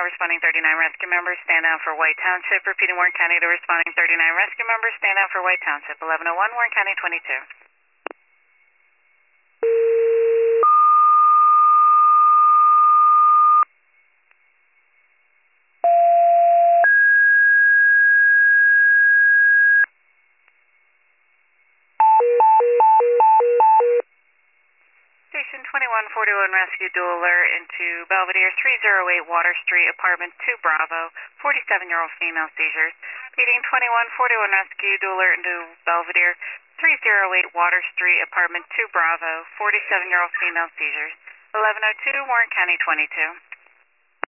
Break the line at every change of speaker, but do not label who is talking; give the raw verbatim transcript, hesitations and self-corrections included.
now responding thirty-nine rescue members. Stand down for White Township. Repeating Warren County to responding thirty-nine rescue members. Stand down for White Township. eleven oh one Warren County twenty-two. Station twenty-one forty-one rescue dual alert into Belvedere three oh eight Water Street, apartment two Bravo, forty-seven-year-old female seizures. Repeating twenty-one forty-one rescue dual alert into Belvedere three oh eight Water Street, apartment two Bravo, forty-seven-year-old female seizures. eleven oh two Warren County twenty-two.